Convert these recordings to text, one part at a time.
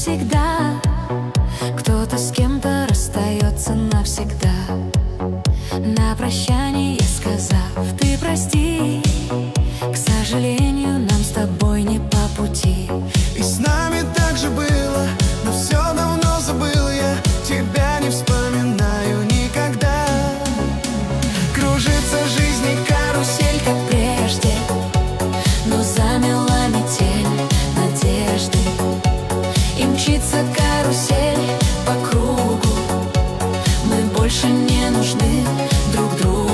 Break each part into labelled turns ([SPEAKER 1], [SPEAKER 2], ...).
[SPEAKER 1] навсегда. Кто-то с кем-то расстается навсегда, на прощание сказав: ты прости. К сожалению, нам с тобой не по пути.
[SPEAKER 2] И с нами так же было, но все давно забыл я. Тебя не вспоминаю никогда.
[SPEAKER 1] Кружится жизнь и карусель, как прежде, но замела метель надежды. И мчится карусель по кругу. Мы больше не нужны друг другу.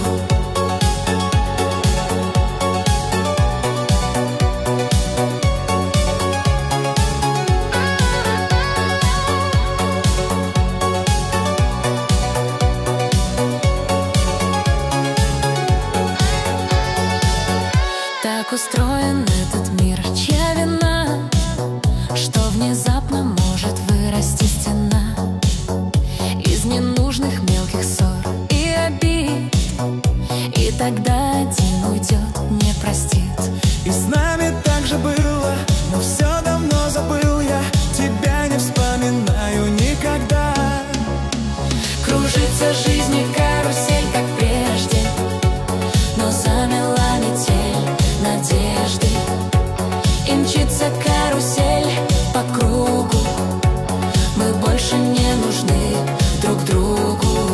[SPEAKER 1] Так устроен этот мир, чья вина, что внезапно может вырасти стена из ненужных мелких ссор и обид. И тогда один уйдет, не простит.
[SPEAKER 2] И с нами так же было, но все давно забыл я. Тебя не вспоминаю никогда.
[SPEAKER 1] Кружится жизнь и карусель, как прежде, но замела метель надежды. И мчится карусель по кругу. Мы больше не нужны друг другу.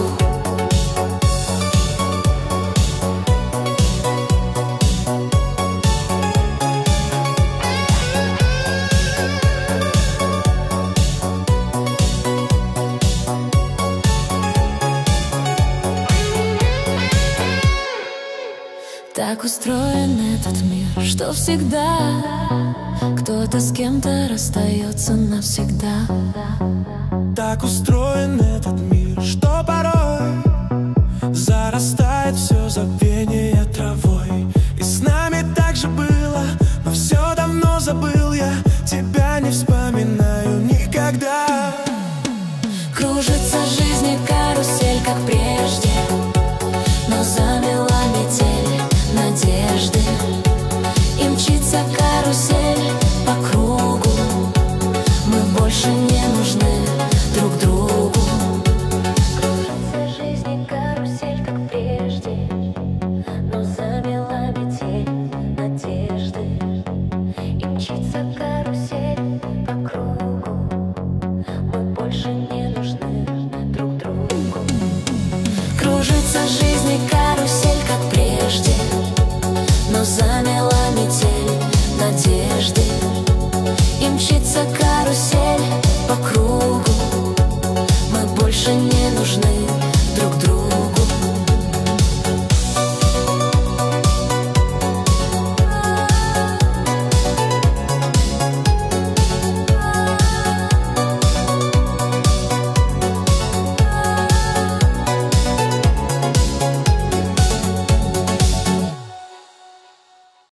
[SPEAKER 1] Так устроен этот мир, что всегда кто-то с кем-то расстается навсегда.
[SPEAKER 2] Так устроен этот мир, что порой зарастает все забвение травой. И с нами так же было, но все давно забыл я.